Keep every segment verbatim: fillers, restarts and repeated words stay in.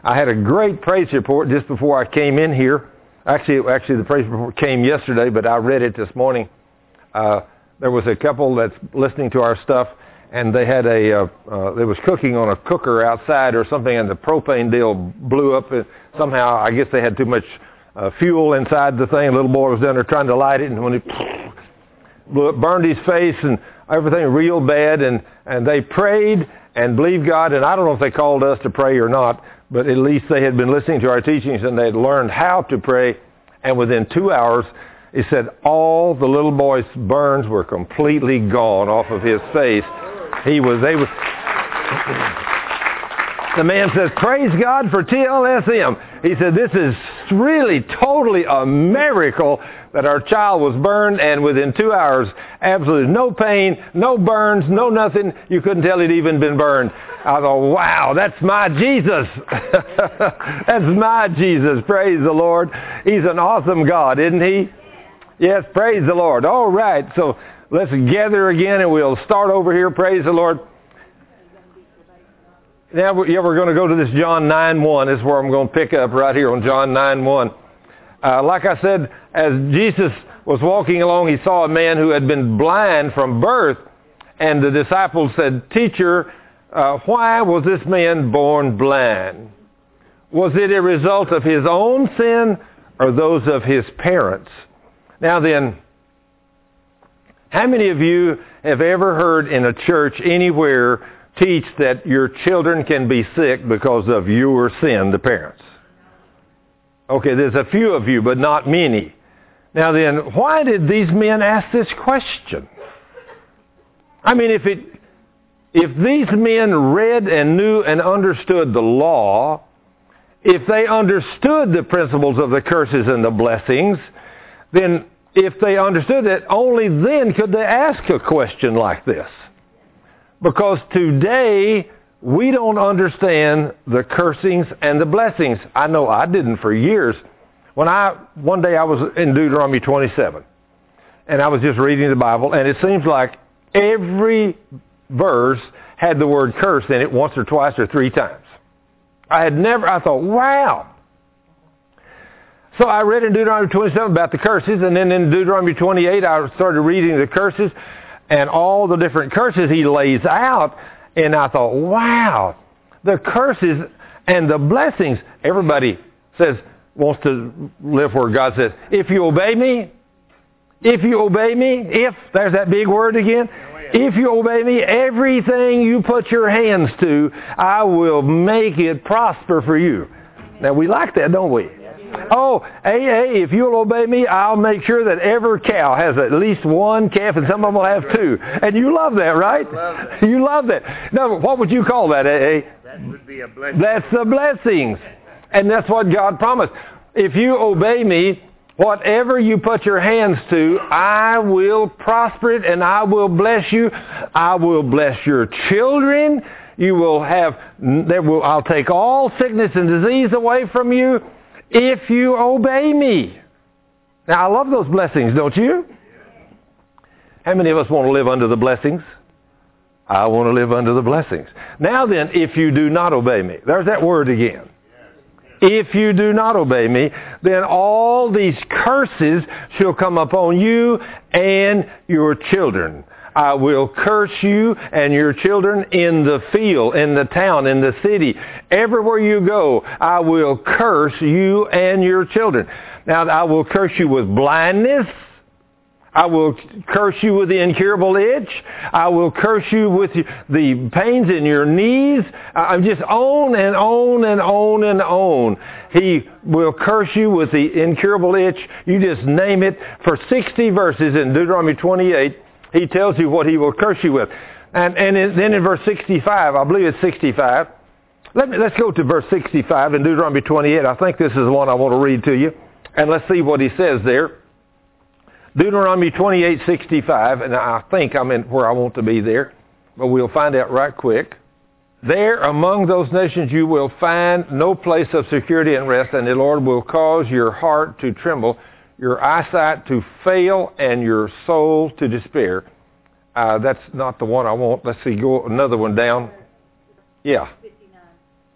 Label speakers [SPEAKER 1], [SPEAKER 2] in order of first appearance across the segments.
[SPEAKER 1] I had a great praise report just before I came in here. Actually, actually the praise report came yesterday, but I read it this morning. Uh, there was a couple that's listening to our stuff, and they had a, uh, uh, they was cooking on a cooker outside or something, and the propane deal blew up. And somehow, I guess they had too much uh, fuel inside the thing. A little boy was down there trying to light it, and when it blew up, burned his face and everything real bad. And, and they prayed and believed God, and I don't know if they called us to pray or not, but at least they had been listening to our teachings and they had learned how to pray. And within two hours, he said all the little boy's burns were completely gone off of his face. He was able. The man says, praise God for T L S M. He said, this is really totally a miracle that our child was burned, and within two hours, absolutely no pain, no burns, no nothing. You couldn't tell he'd even been burned. I thought, wow, that's my Jesus. That's my Jesus. Praise the Lord. He's an awesome God, isn't he? Yes, praise the Lord. All right, so let's gather again, and we'll start over here. Praise the Lord. Now, yeah, we're going to go to this John nine one. This is where I'm going to pick up right here on John nine one. Uh, like I said, as Jesus was walking along, he saw a man who had been blind from birth. And the disciples said, Teacher, uh, why was this man born blind? Was it a result of his own sin or those of his parents? Now then, how many of you have ever heard in a church anywhere teach that your children can be sick because of your sin, the parents? Okay, there's a few of you, but not many. Now then, why did these men ask this question? I mean, if it, if these men read and knew and understood the law, if they understood the principles of the curses and the blessings, then if they understood it, only then could they ask a question like this. Because today, we don't understand the cursings and the blessings. I know I didn't for years. When I, one day I was in Deuteronomy twenty-seven, and I was just reading the Bible, and it seems like every verse had the word curse in it once or twice or three times. I had never, I thought, wow. So I read in Deuteronomy twenty-seven about the curses, and then in Deuteronomy twenty-eight I started reading the curses and all the different curses he lays out. And I thought, wow, the curses and the blessings. Everybody says, wants to live where God says, if you obey me, if you obey me, if, there's that big word again. If you obey me, everything you put your hands to, I will make it prosper for you. Now, we like that, don't we? Oh, hey, hey, if you'll obey me, I'll make sure that every cow has at least one calf, and some of them will have two. And you love that, right?
[SPEAKER 2] Love that.
[SPEAKER 1] You love that. Now, what would you call that, eh?
[SPEAKER 2] That would be a blessing.
[SPEAKER 1] That's the blessings. And that's what God promised. If you obey me, whatever you put your hands to, I will prosper it, and I will bless you. I will bless your children. You will have, there will, I'll take all sickness and disease away from you if you obey me. Now, I love those blessings, don't you? How many of us want to live under the blessings? I want to live under the blessings. Now then, if you do not obey me, there's that word again. If you do not obey me, then all these curses shall come upon you and your children. I will curse you and your children in the field, in the town, in the city. Everywhere you go, I will curse you and your children. Now, I will curse you with blindness. I will curse you with the incurable itch. I will curse you with the pains in your knees. I'm just on and on and on and on. He will curse you with the incurable itch. You just name it. For sixty verses in Deuteronomy twenty-eight, he tells you what he will curse you with. And, and in, then in verse sixty-five, I believe it's sixty-five. Let me, let's go to verse sixty-five in Deuteronomy twenty-eight. I think this is the one I want to read to you. And let's see what he says there. Deuteronomy twenty-eight sixty-five, and I think I'm in where I want to be there, but we'll find out right quick. There among those nations you will find no place of security and rest, and the Lord will cause your heart to tremble, your eyesight to fail, and your soul to despair. Uh, that's not the one I want. Let's see, go another one down. Yeah.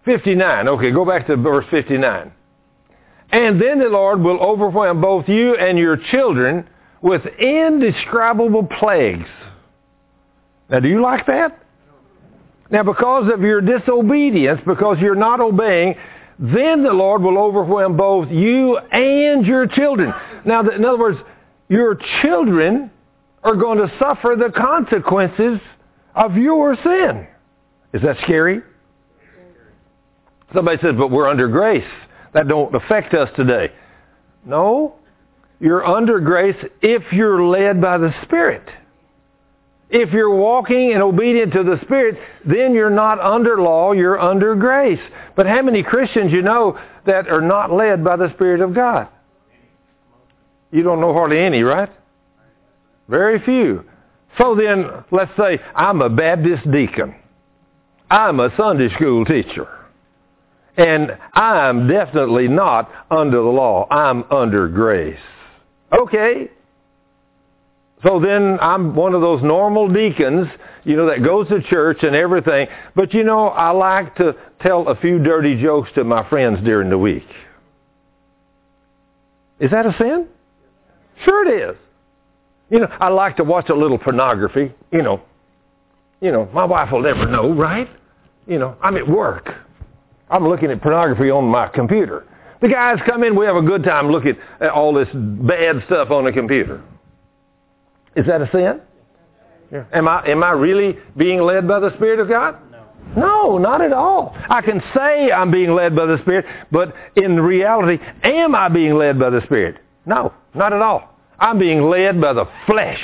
[SPEAKER 1] fifty-nine. Okay, go back to verse fifty-nine. And then the Lord will overwhelm both you and your children with indescribable plagues. Now, do you like that? Now, because of your disobedience, because you're not obeying, then the Lord will overwhelm both you and your children. Now, in other words, your children are going to suffer the consequences of your sin. Is that scary? Somebody says, but we're under grace. That don't affect us today. No, you're under grace if you're led by the Spirit. If you're walking and obedient to the Spirit, then you're not under law, you're under grace. But how many Christians you know that are not led by the Spirit of God? You don't know hardly any, right? Very few. So then, let's say, I'm a Baptist deacon. I'm a Sunday school teacher. And I'm definitely not under the law. I'm under grace. Okay. So then I'm one of those normal deacons, you know, that goes to church and everything. But, you know, I like to tell a few dirty jokes to my friends during the week. Is that a sin? Sure it is. You know, I like to watch a little pornography. You know, you know, my wife will never know, right? You know, I'm at work. I'm looking at pornography on my computer. The guys come in, we have a good time looking at all this bad stuff on the computer. Is that a sin? Yeah. Am I am I really being led by the Spirit of God? No. No, not at all. I can say I'm being led by the Spirit, but in reality, am I being led by the Spirit? No, not at all. I'm being led by the flesh.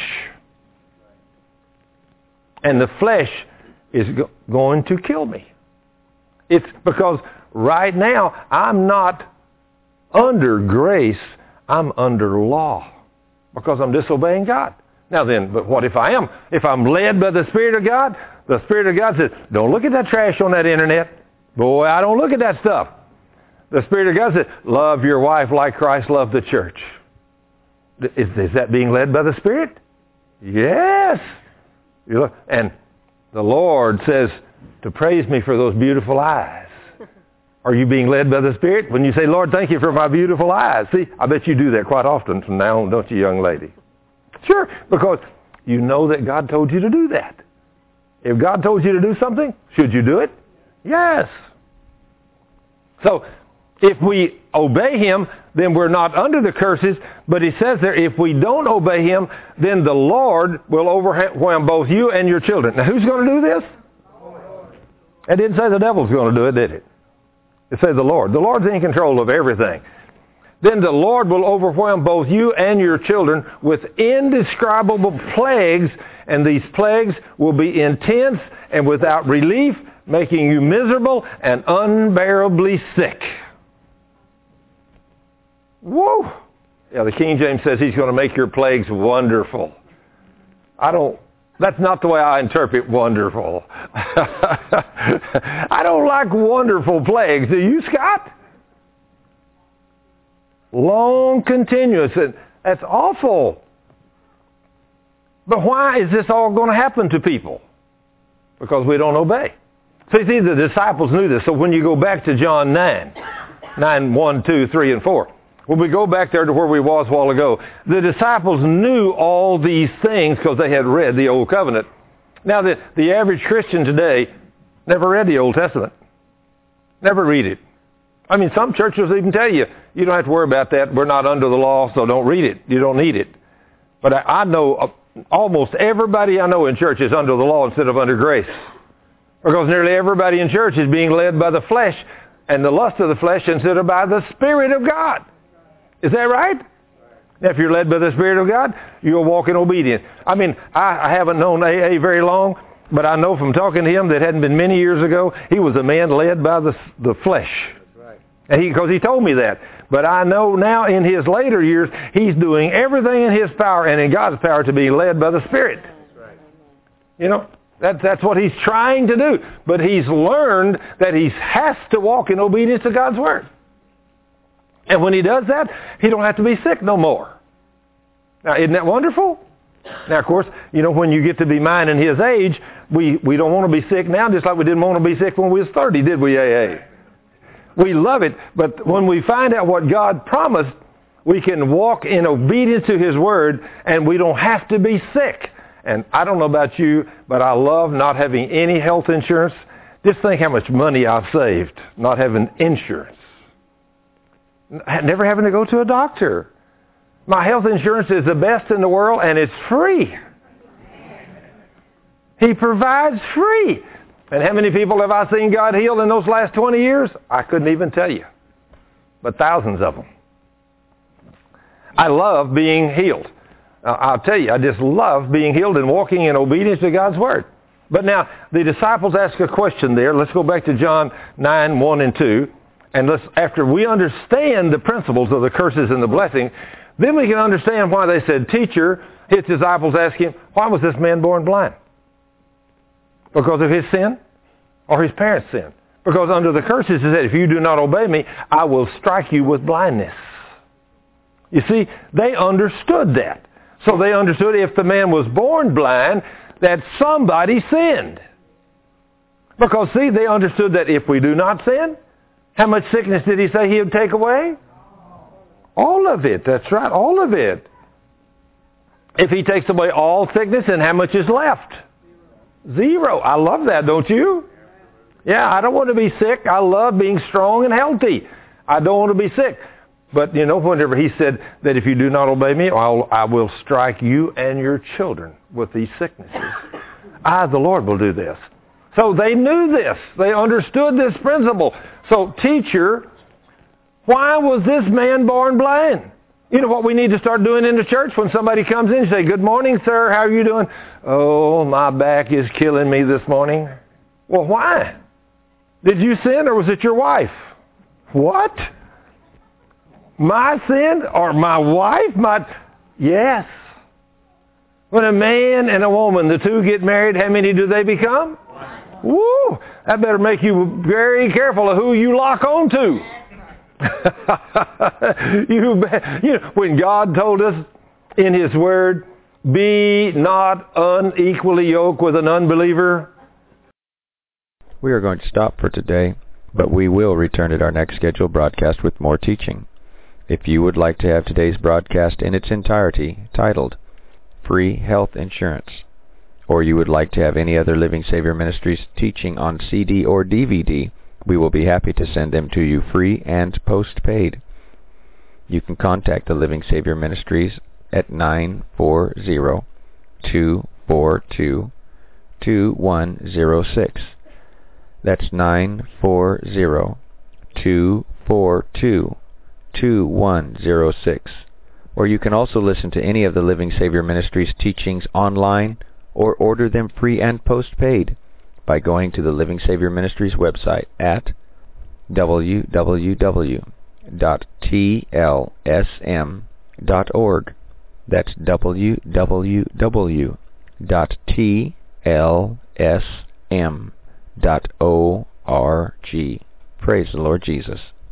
[SPEAKER 1] And the flesh is go- going to kill me. It's because right now I'm not under grace, I'm under law because I'm disobeying God. Now then, but what if I am? If I'm led by the Spirit of God, the Spirit of God says, don't look at that trash on that internet. Boy, I don't look at that stuff. The Spirit of God says, love your wife like Christ loved the church. Is, is that being led by the Spirit? Yes. You look, and the Lord says to praise me for those beautiful eyes. Are you being led by the Spirit? When you say, Lord, thank you for my beautiful eyes. See, I bet you do that quite often from now on, don't you, young lady? Sure, because you know that God told you to do that. If God told you to do something, should you do it? Yes. So, if we obey Him, then we're not under the curses. But He says there, if we don't obey Him, then the Lord will overwhelm both you and your children. Now, who's going to do this? It didn't say the devil's going to do it, did it? It says the Lord. The Lord's in control of everything. Then the Lord will overwhelm both you and your children with indescribable plagues, and these plagues will be intense and without relief, making you miserable and unbearably sick. Whoa! Yeah, the King James says He's going to make your plagues wonderful. I don't, that's not the way I interpret wonderful. I don't like wonderful plagues. Do you, Scott? Long, continuous. That's awful. But why is this all going to happen to people? Because we don't obey. See, see, the disciples knew this. So when you go back to John nine, nine, one, two, three, and four, when we go back there to where we was a while ago, the disciples knew all these things because they had read the Old Covenant. Now, the, the average Christian today never read the Old Testament. Never read it. I mean, some churches even tell you, you don't have to worry about that. We're not under the law, so don't read it. You don't need it. But I, I know uh, almost everybody I know in church is under the law instead of under grace. Because nearly everybody in church is being led by the flesh and the lust of the flesh instead of by the Spirit of God. Is that right? Now, if you're led by the Spirit of God, you'll walk in obedience. I mean, I, I haven't known A A very long, but I know from talking to him that hadn't been many years ago, he was a man led by the, the flesh. And he, because he told me that. But I know now in his later years, he's doing everything in his power and in God's power to be led by the Spirit. Right. You know, that, that's what he's trying to do. But he's learned that he has to walk in obedience to God's Word. And when he does that, he don't have to be sick no more. Now, isn't that wonderful? Now, of course, you know, when you get to be mine and his age, we, we don't want to be sick now just like we didn't want to be sick when we was thirty, did we, A A? We love it, but when we find out what God promised, we can walk in obedience to His Word, and we don't have to be sick. And I don't know about you, but I love not having any health insurance. Just think how much money I've saved not having insurance. Never having to go to a doctor. My health insurance is the best in the world, and it's free. He provides free. And how many people have I seen God heal in those last twenty years? I couldn't even tell you. But thousands of them. I love being healed. Uh, I'll tell you, I just love being healed and walking in obedience to God's Word. But now, the disciples ask a question there. Let's go back to John nine, one and two. And let's, after we understand the principles of the curses and the blessing, then we can understand why they said, Teacher, his disciples asked him, why was this man born blind? Because of his sin or his parents' sin? Because under the curses it said, if you do not obey me, I will strike you with blindness. You see, they understood that. So they understood if the man was born blind, that somebody sinned. Because, see, they understood that if we do not sin, how much sickness did he say he would take away? All of it. That's right, all of it. If he takes away all sickness, then how much is left? Zero. I love that, don't you? Yeah, I don't want to be sick. I love being strong and healthy. I don't want to be sick. But, you know, whenever he said that if you do not obey me, I'll, I will strike you and your children with these sicknesses. I, the Lord, will do this. So they knew this. They understood this principle. So, teacher, why was this man born blind? You know what we need to start doing in the church when somebody comes in and say, good morning, sir, how are you doing? Oh, my back is killing me this morning. Well, why? Did you sin or was it your wife? What? My sin or my wife? My Yes. When a man and a woman, the two get married, how many do they become? Woo! That better make you very careful of who you lock on to. you, you know, when God told us in His Word, be not unequally yoked with an unbeliever.
[SPEAKER 2] We are going to stop for today, but we will return at our next scheduled broadcast with more teaching. If you would like to have today's broadcast in its entirety, titled Free Health Insurance, or you would like to have any other Living Savior Ministries teaching on C D or D V D, we will be happy to send them to you free and postpaid. You can contact the Living Savior Ministries at nine four zero, two four two, two one zero six. That's nine four zero, two four two, two one zero six. Or you can also listen to any of the Living Savior Ministries teachings online or order them free and postpaid by going to the Living Savior Ministries website at w w w dot t l s m dot org. That's w w w dot t l s m dot org. Praise the Lord Jesus.